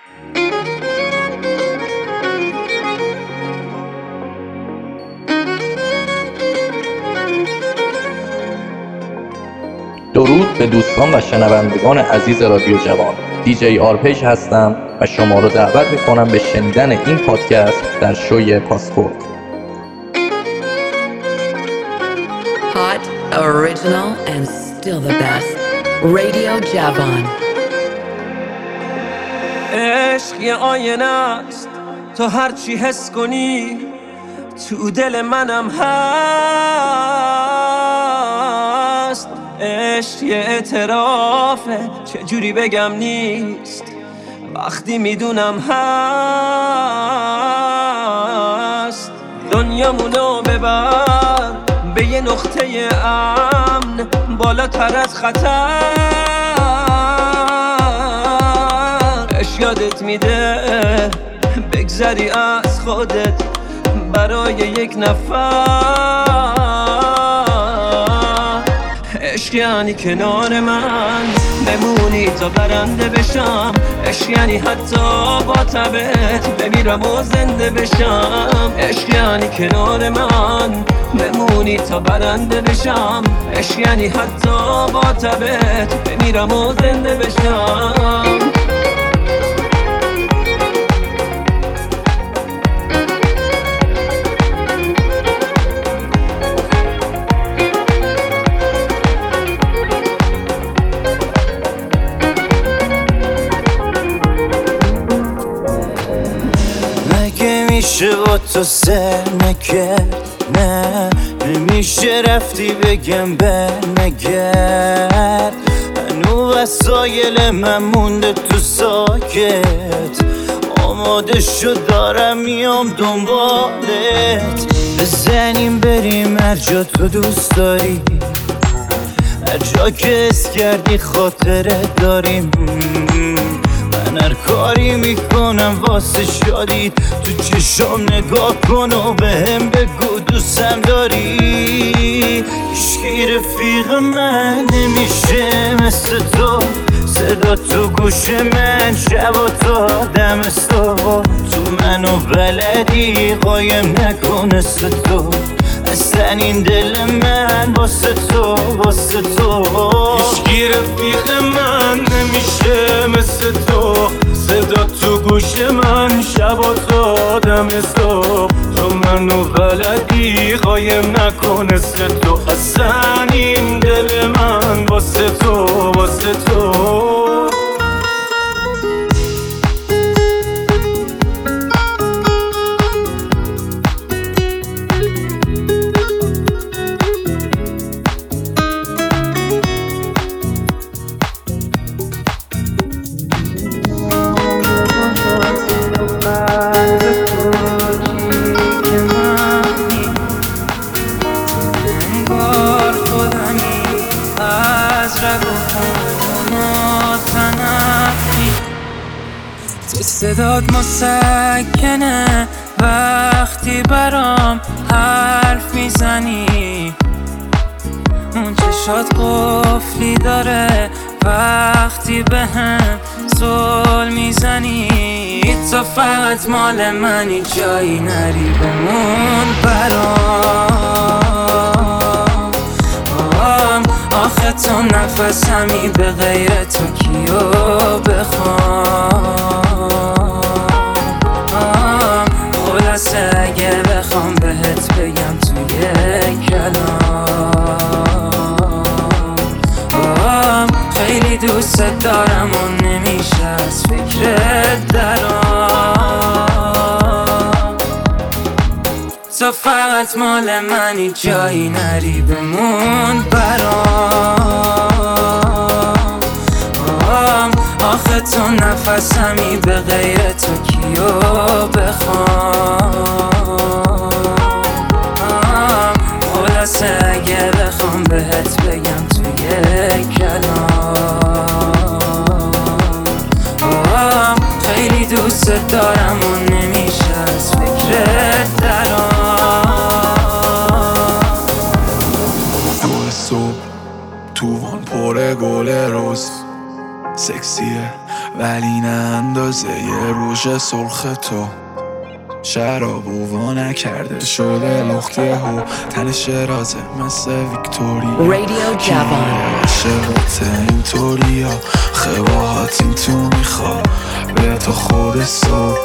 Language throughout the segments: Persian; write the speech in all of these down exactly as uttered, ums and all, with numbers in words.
درود به دوستان و شنوندگان عزیز رادیو جوان. دیجی آرپیج هستم و شما رو دعوت میکنم به شنیدن این پادکست در شوی پاسپورت. Hot, original and still the best. Radio جوان. عشق یه آینه است، تو هرچی حس کنی تو دل منم هست. عشق یه اعترافه، چجوری بگم نیست وقتی میدونم هست. دنیامونو ببر به یه نقطه امن، بالاتر از خطر. عشق یادت میده بگذری از خودت برای یک نفر. عشق یعنی کنار من بمونی تا برنده بشم. عشق یعنی حتی با تبت بمیرم و زنده بشم. عشق یعنی کنار من بمونی تا برنده بشم. عشق یعنی حتی با تبت بمیرم و زنده بشم. نمیشه با تو سر نکرد، نه نمیشه رفتی بگم برنگرد. هنو وسایل من مونده تو ساکت، آماده شد دارم میام دنبالت. بزنیم بریم هر جا تو دوست داری، هر جا که اس کردی خاطره داریم. من هر کاری میکنم واسه شادید، تو چشم نگاه کن و بهم بگو دوستم داری. هیچکی رفیق من نمیشه مثل تو، صدا تو گوش من شب و تا دمستو. تو منو بلدی قایم نکن مثل تو، اصلا این دل من واسه تو واسه تو. هیچکی رفیق من نمیشه مثل تو، صدا تو گوش من شب و تا دم صبح. تو منو بلدی قایم نکن مثل تو، اصلا این دل من واسه تو واسه تو. صدات مسکنه وقتی برام حرف میزنی، اون چشات قفلی داره وقتی به هم زل میزنی. تو فقط مال منی جایی نری بمون برام. آخه تو نفسمی به غیر تو کیو بخوام. خلاصه اگه بخوام بهت بگم توی کلام، خیلی دوست دارم و نمیشه از فکرت درام. تو فقط مال منی جایی نری بمون برام. آخه تو نفسمی به غیر تو کیو بخوام. خلاصه اگه بخوام بهت بگم توی کلام، خیلی دوست دارم و نمیشه از فکرت درام. نور صبح توان پر گل روز، سکسیه ولی نه اندازه یه روژ سرخ تو. شراب و وا نکرده شده لخته هو، تنش رازه مثل ویکتوریا. رادیو جوان شبات اینطوری ها، خواهات این تو میخوا به تو خود صبح.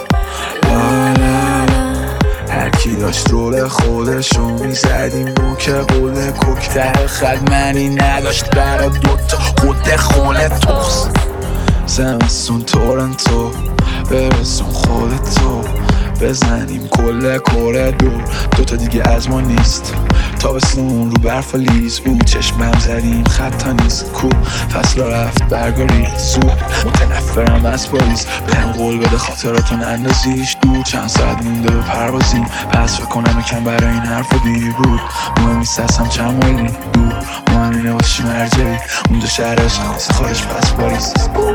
هرکی داشت رول خودشو میزدیم بو که قول کوکتر خد منی نداشت برا دوتا خود خول توست. زمستون تورنتو برسون خودتو، بزنیم کل کره دور دوتا دیگه از ما نیست. تابستون رو برف و لیز بود، چشمم زدیم خطا نیست. کو فصل رفت برگاری زود، متنفرم از پاریس. بهم قول بده خاطراتو نندازیش دور، چند ساعت مونده به پروازیم. پس فکر کنم یکم برای این حرفا دیر بود. مهم نیست هستم چند مایلی دور، مهم اینه واسه چی مرجعی اونجا شهرش خاص خارج پس پاریس.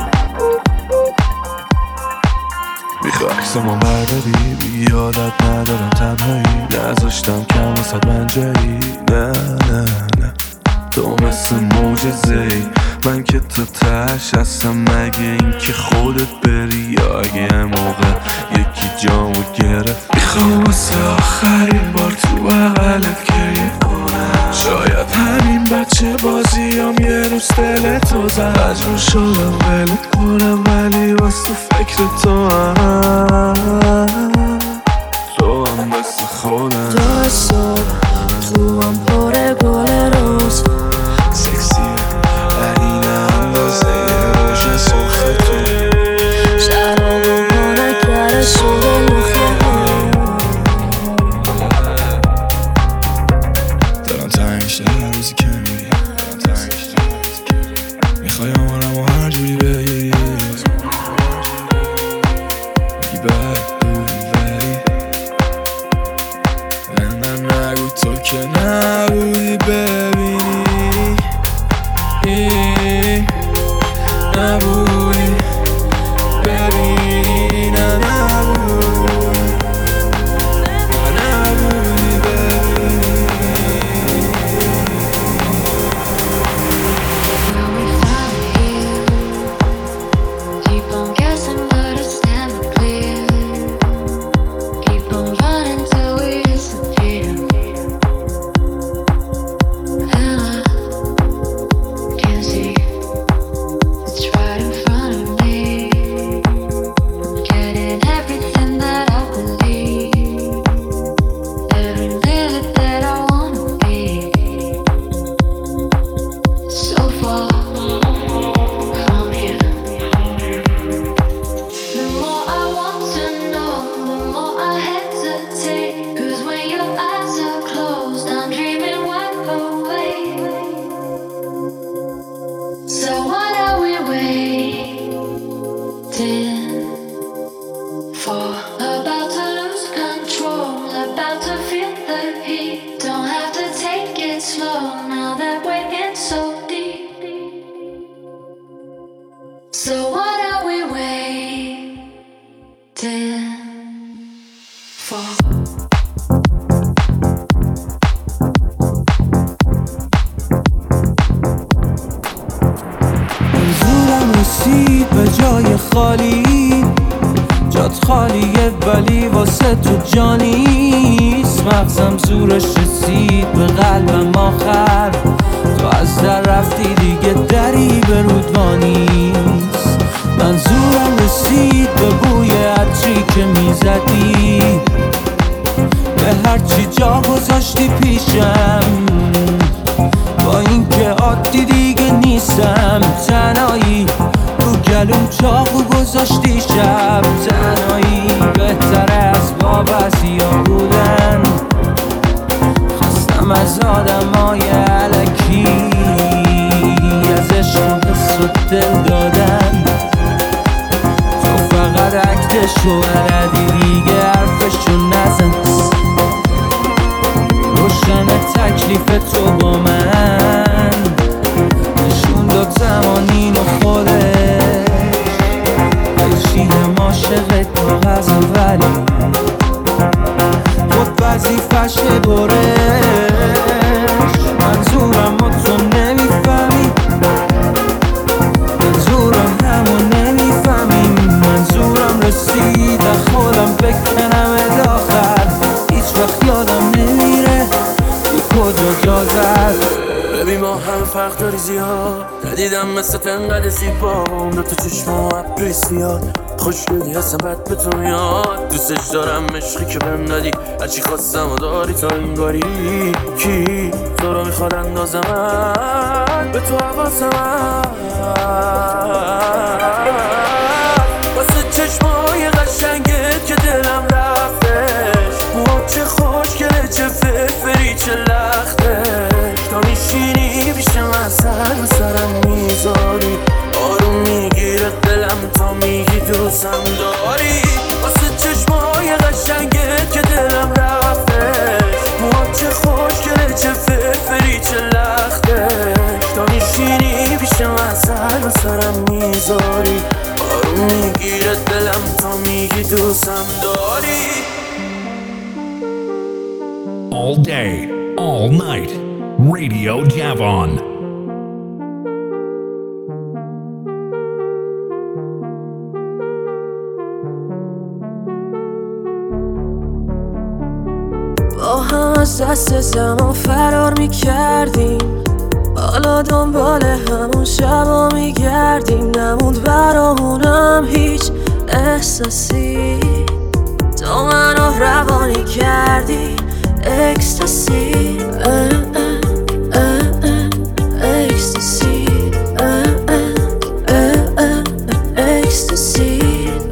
میخوای عکسمو برداری بگی یادت ندارم تنهایی، نذاشتم کم واسد منجایی. نه نه نه تو مثل معجزه‌ای، من که تو تش هستم. مگه این که خودت بری یا اگه یه موقع یکی جامو گرفت. میخوام واسه آخرین بار تو بغلت گریه کنم، شاید همین بچه بازیام یه روز دلتو زد. مجبور شدم ولت کنم ولی واسه فکر تو هم تو هم مثل خودم. تو صبح تو هم پره گل روز سکسیه ولی نه اندازه یه روژ سرخ تو. شراب و ما نکره شده لخه دارم تنگ شده هر روزی که میری، دارم تنگ شده هر روزی که میری. میخوای آمارم و هر جوری بگیری، میگی بد بودی ولی من نگو تو که نبودی ببینی. نبودی ببینی، نه نبودی نبودی ببینی. Keep on guessing, but it's never clear. Keep on running till we disappear. And I can't see, it's right in front of me. I'm getting everything that I believe, every minute that I wanna be. So far from you. The more I want to know, the more I hesitate. 'Cause when your eyes are closed, I'm dreaming wide awake. So what are we waiting for? About to lose control, about to feel the heat. Don't have to take it slow now that we're in so deep. So what are we waiting for? منظورم رسید به جای خالی، جات خالیه ولی واسه تو جانیست. مغزم زورش رسید به قلبم آخر، تو از در رفتی دیگه دری به رودوانیست. منظورم رسید به بوی عطری که میزدی، به هرچی جا گذاشتی پیشم. با این که عادی دیگه نیستم، تنهایی رو گلوم چاقو گذاشتی شب. تنهایی بهتره از با بعضیا بودن، خستم از آدمای علکی، از عشق و حس و دل دادن. تو فقط عکتشو بلدی دیگه حرفشو نزن. روشن تکلیف تو با من، نشون داد زمانین و خودش. بشینم عاشق کاغذم ولی خود وظیفشه برش. منظورم و تو نمیفهمی، منظورم همو نمیفهمی. فرق داری زیاد. ندیدم مثل تنقدر زیبا دو تا چشم و ابری سیاد. خوشگلی هستم بد به تو میاد. دوستش دارم عشقی که بهم دادی. هرچی خواستم و داری تا این گاری. کی تو رو میخواد اندازم به تو حواسم واسه چشمای قشنگت که دلم رفتش. موها چه خوشگله چه فرفری چه لختش. تا میشینی پیش من سر به سرم میذاری. آروم میگیره دلم تا میگی دوستم داری. واسه چشمای قشنگت که دلم رفتش. موها چه خوشگله چه فرفری چه لختش. تا میشینی پیش من سر به سرم میذاری. آروم میگیره دلم تا میگی دوستم داری. All day, all night, Radio Javon. با هم از دست زمان فرار میکردیم. حالا دنبال همون شبا میگردیم. نموند برامونم هیچ احساسی. تو منو روانی کردی اکستاسی. اکستاسی اکستاسی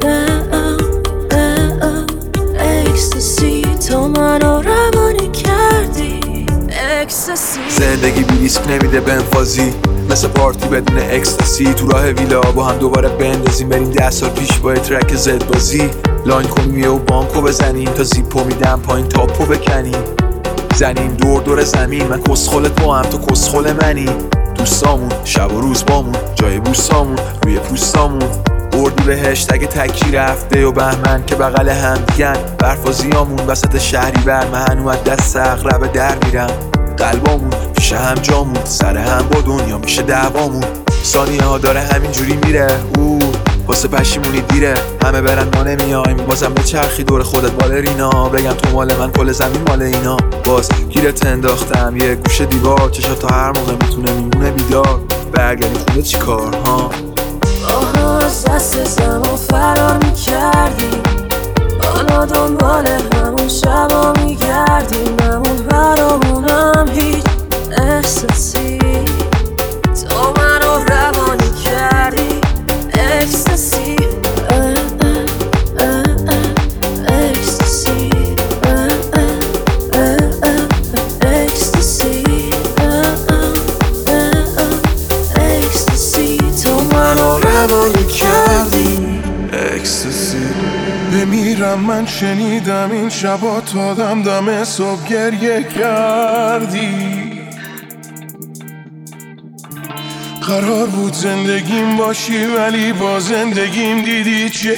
اکستاسی. تو منو روانی کردی اکستاسی. زندگی بی ریسک نمیده بنفازی. مثل پارتی بدون اکستاسی. تو راه ویلا با هم دوباره بندازیم. بریم ده سال پیش با ترک زد بازی. لاین کنیم و بانکو بزنیم. تا زیپو میدم پایین تاپو بکنیم. زنیم دور دور زمین. من کسخلت با هم تو کسخل منی. دوستامون شب و روز بامون. جای بوسامون روی پوستامون. اردی بهش تگ تکی رفته و بهمن که بغل هم دیگن. برفازیامون وسط شهری بر. من هنو از دست اغرب در میرم. قلبامون پیش هم جامون. سر هم با دنیا میشه دعوامون. ثانیه ها داره همینجوری میره. او واسه پشیمونی دیره. همه برن ما نمیایم. بازم به چرخی دور خودت بالرینا. بگم تو مال من کل زمین مال اینا. باز گیرت انداختم یه گوشه دیوار. چشا تا هر موقع میتونه میمونه بیدار. برگردی خونه چی کار ها. با هم از دست زمان فرار میکردیم. حالا دنبال همون شبا میگردیم. نموند برامونم هیچ احساسی. تو منو روانی کردی اکستاسی. اکستاسی اکستاسی اکستاسی. تو منو روانی کردی اکستاسی. بمیرم من شنیدم این شبا تا دم دم صبح گریه کردی. قرار بود زندگیم باشی ولی با زندگیم دیدی چه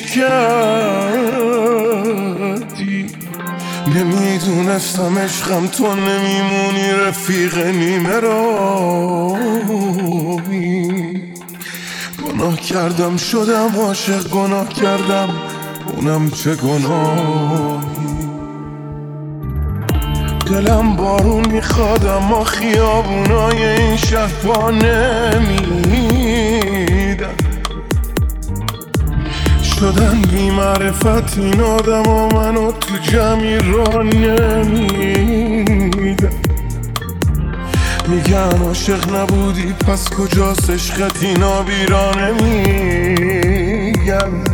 کردی. نمیدونستم عشقم تو نمیمونی رفیق نیمه راهی. گناه کردم شدم عاشق. گناه کردم اونم چه گناهی. دلم بارون میخواد اما خیابونای این شهر پا نمیدن. شدن بی معرفت این آدم و منو تو جمعی را نمیدن. میگن عاشق نبودی پس کجاست عشقت اینا بیرا نمیگن.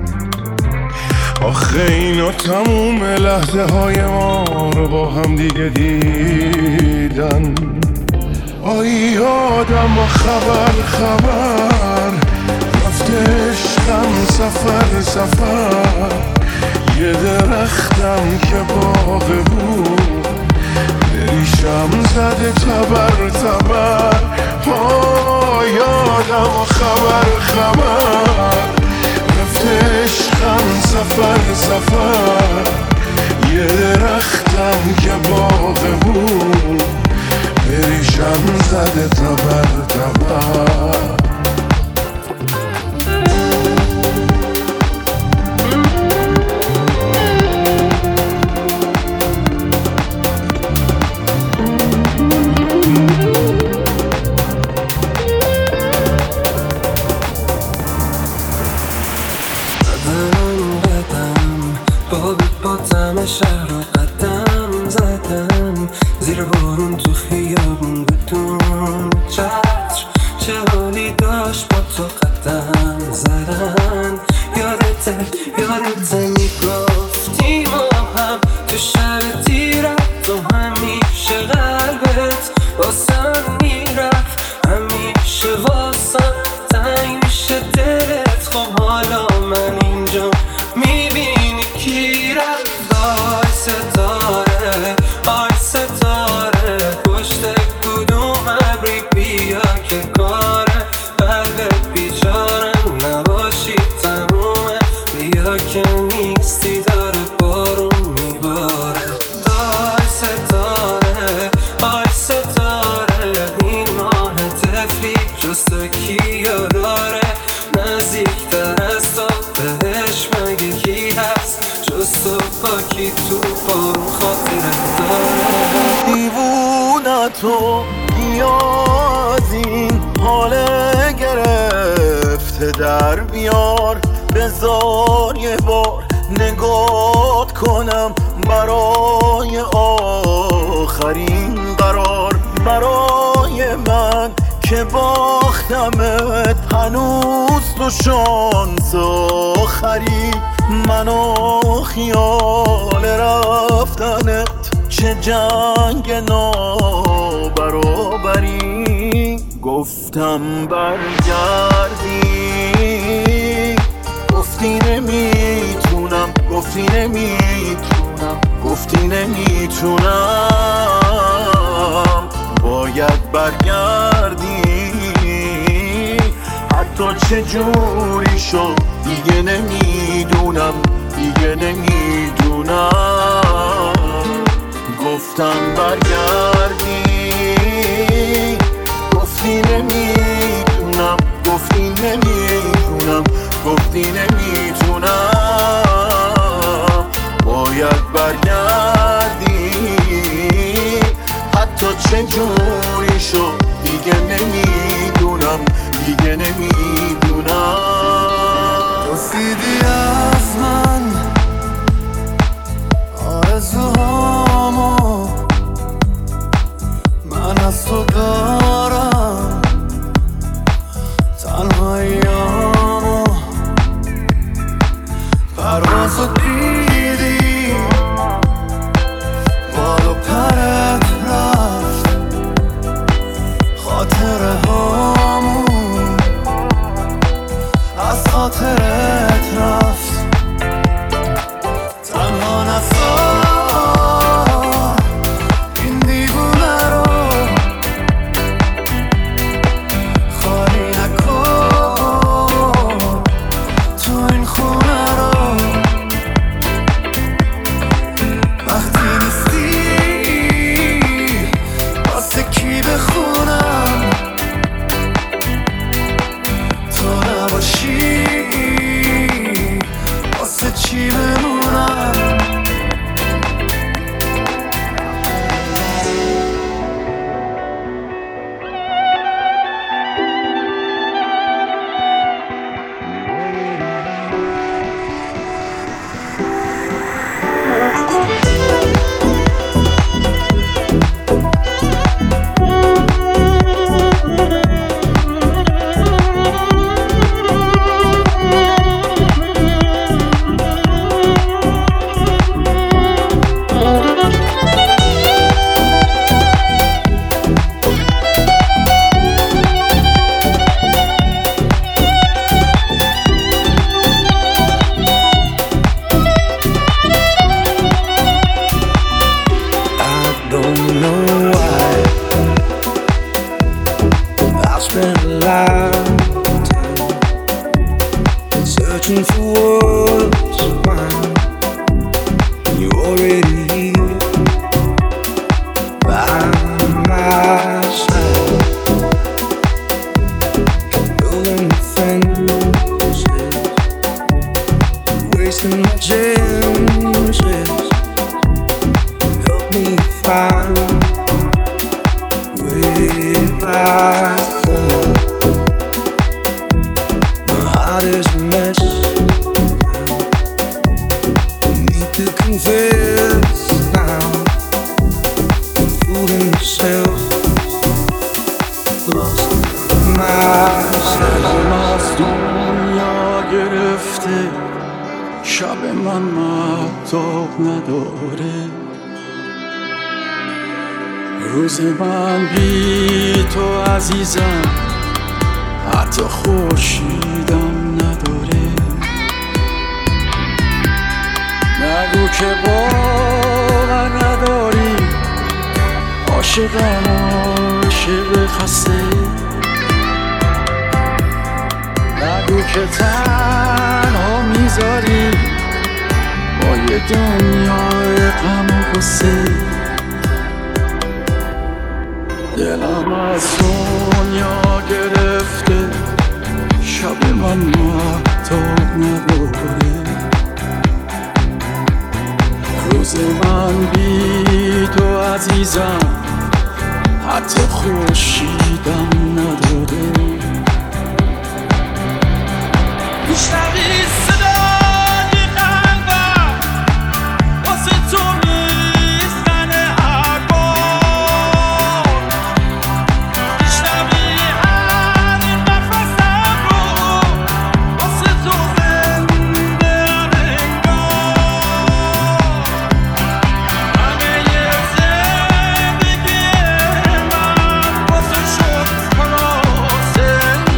آخه اینا تموم لحظه های ما رو با هم دیگه دیدن. آی آدم و خبر خبر رفته عشقم سفر سفر. یه درختم که باغ بود ریشم زده تبر تبر. آی آدم و خبر خبر رفته عشقم سفر سفر. یه درختم که باغ بود بریشم زده تبر تبر. من قدم با بید با دم شهر رو قدم زدم زیر بارون تو خیابون بدون چتر چه حالی داشت با تو قدم زدن یادته یادته میگفتی ما هم تو شب تیرت تو همیشه قلبت واسم میرفت همیشه واسم تنگ میشه دلت خب حالا من اینجا میبینی کی رفت آی ستاره آی ستاره پشت کدوم ابری بیا که کاره قلبت بیچارم نباشی تمومه بیا که نیستی داره بارون میباره آی ستاره آی ستاره این ماه تفلی جسته کیا داره نزدیکتر از تو بهش مگه کی هست جز تو با کی تو بارون خاطرت داره دیوونه تو بیاد این حال گرفته در بیار بذار یه بار نگات کنم برای آخرین قرار برای من که باختمت هنوز تو شانس آخری منو خیال رفتنت چه جنگ نابرابری گفتم برگردی گفتی نمیتونم گفتی نمیتونم گفتی نمیتونم باید برگردی حتی چه جوری شد دیگه نمیدونم دیگه نمیدونم گفتم برگردی گفتی نمیتونم گفتی نمیتونم گفتی نمیتونم باید برگردی حتی چه جوری شد دیگه نمیدونم دیگه نمیدونم رسیدی از من آرزوهامو من از تو دارم تنهاییامو پروازو دیدی بالو پرت رفت خاطره هامون از خاطرت رفت تنها نسار این دیوونه رو خالی نکن تو این خونه رو وقتی نیستی واسه کی بخونم تو نباشی واسه چی بمونم Searching for words of mine, you're already here by my side, building fences, wasting my chances. Help me find where I fall. My heart is a mess. شب من مهتاب نداره، روز من بی تو عزیزم حتی خورشیدم نداره. نگو که باور نداری، عاشقم عاشق خسته. نگو که تنها میذاری با یه دنیای غم و غصه. دلم از دنیا گرفته، شب من مهتاب نداره، روز من بی تو عزیزم حتی خورشیدم نداره. میشنوی صدای قلبم واسه تو میزنه هر بار، میشنوی هر نفسم رو واسه تو زنده انگار. همه زندگی من واسه شد خلاصه.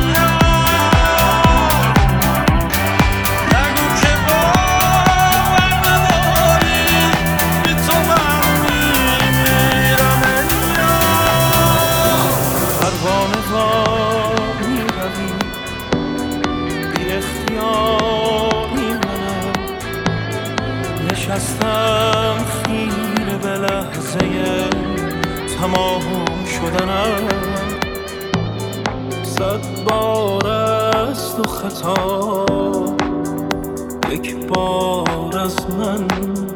نشستم خیره به لحظه تمام شدنم، صد بار از تو خطا یک بار از من.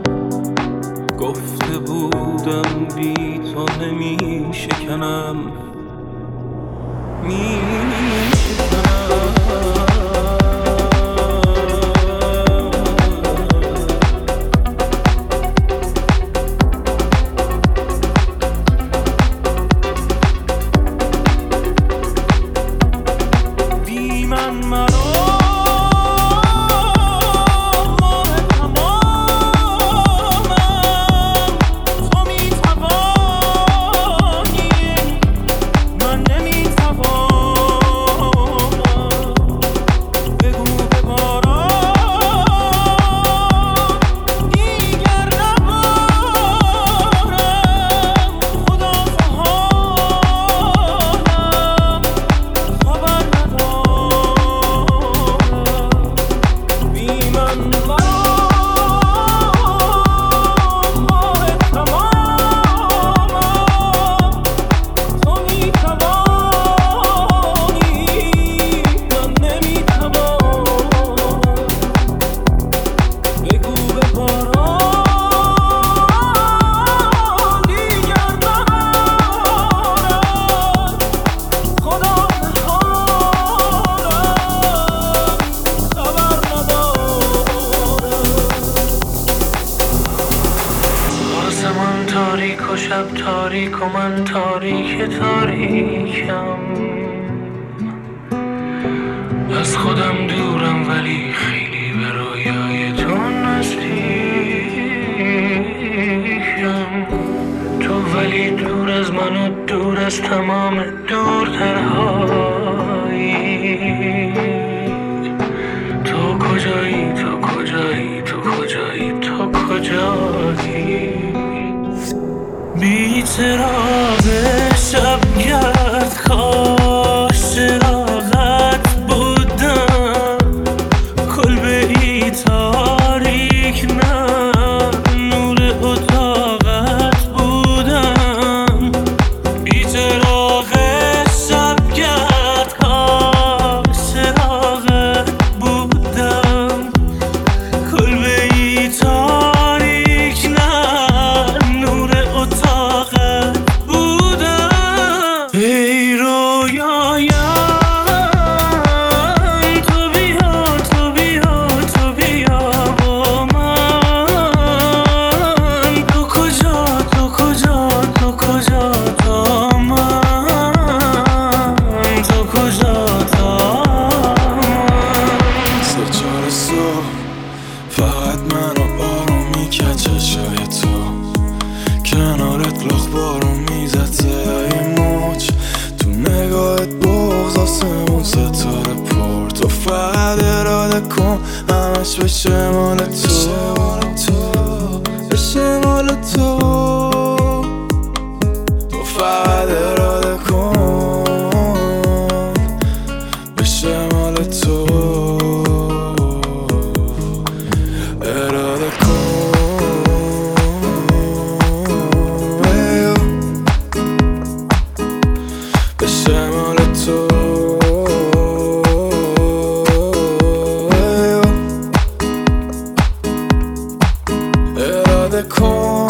گفته بودم بی تو نمی شکنم، می شکنم. تاریک و من تاریک تاریکم، از خودم دورم ولی خیلی به رویای تو نزدیکم. تو ولی دور از من و دور از تمام دورترهایی. تو کجایی تو کجایی تو کجایی تو کجایی؟ بی چراغ شبگرد کاش چراغت بودم، کلبه ای تاریک نه نور اتاقت بودم. بی چراغ شبگرد کاش چراغت بودم، کلبه ای تاریک نه نور اتاقت بودم. ای رویایم تو بیا تو بیا تو بیا با من، فقط اراده کن همش بشه مال تو بشه مال تو تو فقط اراده کن بشه مال تو اراده کن بشه مال تو اراده کن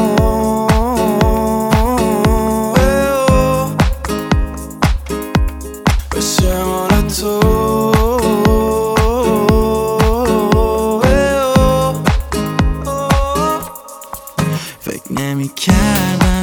بشه مال تو فکر نمی کردم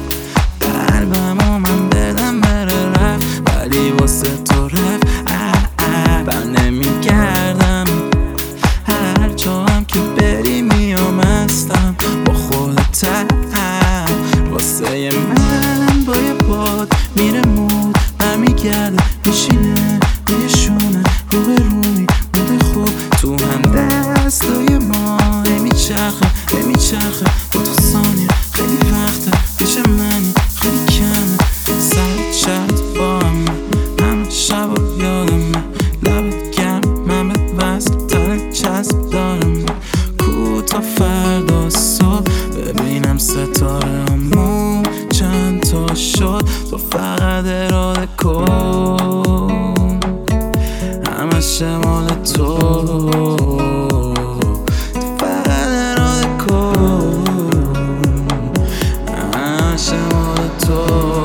قلبمو من بدم بره رفت ولی واسه تو رفت بر نمی کردم هر جا هم که بری میام هستم با خودتم واسه من با یه باد میره مود برمیگرده میشینه روی شونه رو به روی موده خوب تو هم دستای ما میچرخه میچرخه با تو ثانیه خیلی وقته پیش منی خیلی کمه سر چرد با همه همه شب و یادمه لبت گرم من بهت وصل تره چسب دارم کوتا فردا صبح ببینم ستاره همون چند تا شد تو فقط اراده کن همش مال تو تو فقط اراده کن همش مال تو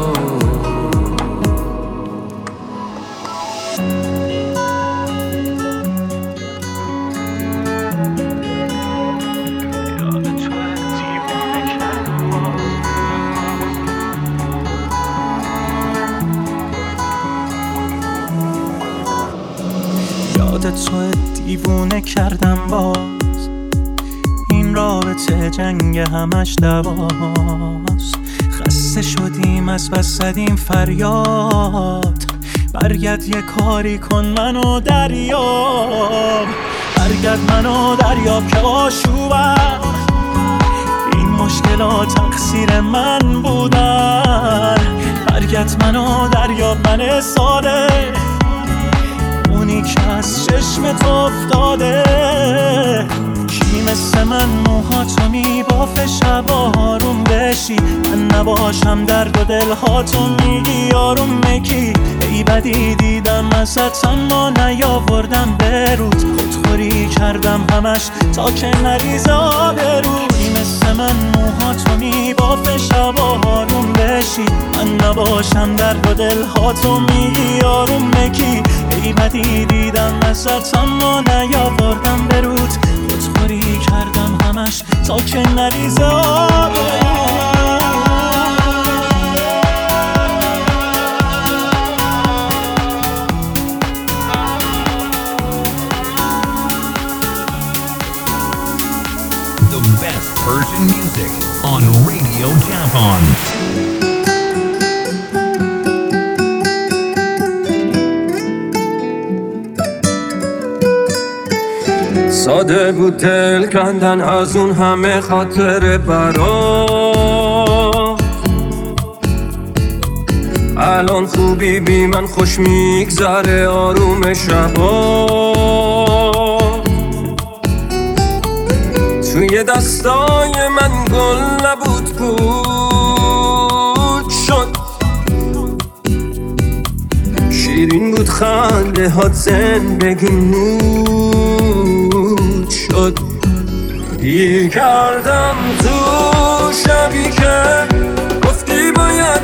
یادت تو دیوونه کردم باز این رابطه جنگ همش دواست خسته شدیم از بس زدیم فریاد برگرد یه کاری کن منو دریاب برگرد منو دریاب که آشوبم این مشکلات تقصیر من بودن برگرد منو دریاب من ساده اونی که از چشمت افتاده کی مثل من موهاتو میبافه شب آروم بشی من نباشم درد و دلهاتو میگی آروم مکی ای بدی دیدم ازت اما نیاوردم برود خودخوری کردم همش تا که نریزه آبروی مثل من موهاتو میبافه شب آروم بشی من نباشم درد و دلهاتو میگی آروم مکی ای بدی دیدم ازت اما نیاوردم برود خودخوری کردم همش تا که نریزه آبروی Persian music on Radio Javan. ساده بود دل کندن از اون همه خاطر برا الان خوبی بی من خوش میگذره آروم شبا توی دستای من گل نبود بود شد شیرین بود خنده هات زندگی نود شد گیر کردم تو شبی که گفتی باید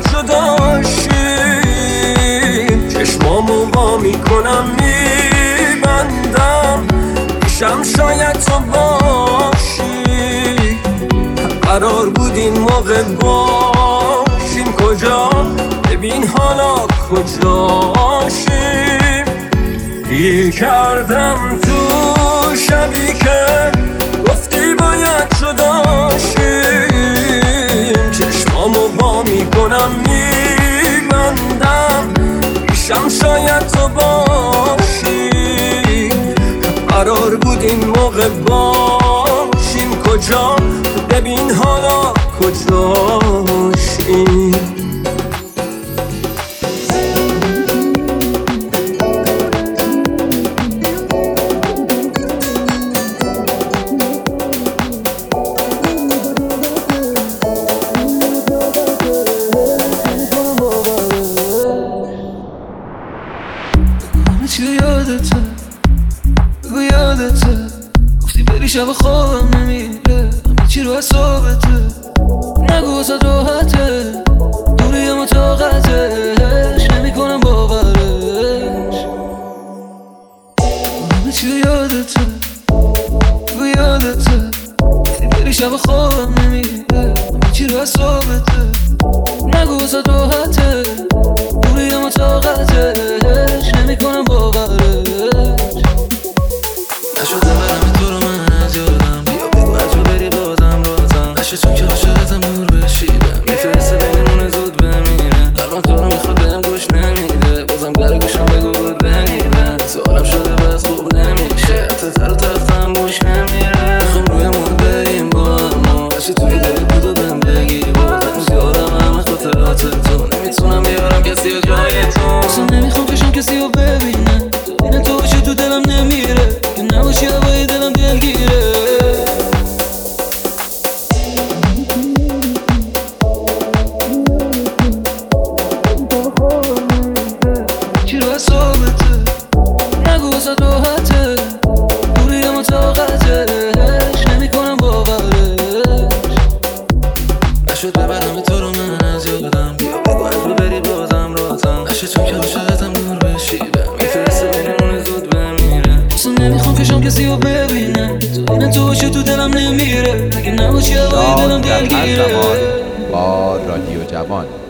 جداشیم چشمامو وا میکنم میبندم پیشم شاید تو باشی قرار بود این موقع باشیم کجا ببین حالا کجاشیم گیر کردم تو شبی که گفتی باید جداشیم چشمامو وا میکنم میبندم پیشم شاید تو باشی این موقع باشیم کجا ببین حالا کجاشیم شب خوابم نمیره همه چی رو حسابته نگو واسه راحته دوری ما طاقتش نمی کنم باورش همه چی رو یادته بگو یادته وقتی بری شب خوابم نمیره همه چی رو حسابته نگو واسه راحته دوری ما طاقتش نمی کنم باورش نشده برم تو رو من از یادم بیا بگو از رو بری بازم بازم قشه چون که عاشقتم نور بشیدم میفرسته بینمونه زود بمیره قلبم تو رو میخواد بهم گوش نمیده بازم گر گوشم بگو بود بمیرم سوالم شده بس خوب نمیشه حتی تر و تختم بوش نمیره میخوام روی مون بریم با اما قشه توی دلی بود و بهم بگی بازم زیادم همه خاطرات تو نمیتونم بیارم کسی و جای تو اصلا نمیخوام کشم کسی رو ببینم تو این تو باشی تو دلم نمیره که نباشی هوای دلم دلگیره چی رو حسابته نگو واسه راحته دوری ما طاقتش نمی کنم باورش نشد ببرم تو رو من از یادم بیا بگو از رو بری بازم راحتم نشه چون که عاشقتم نور بشیدم میفرسته بینمونه زود بمیره اصلا نمیخوام کشم کسی رو ببینم تو این تو باشی تو دلم نمیره اگه نباشی هوای دلم دلگیره با رادیو جوان.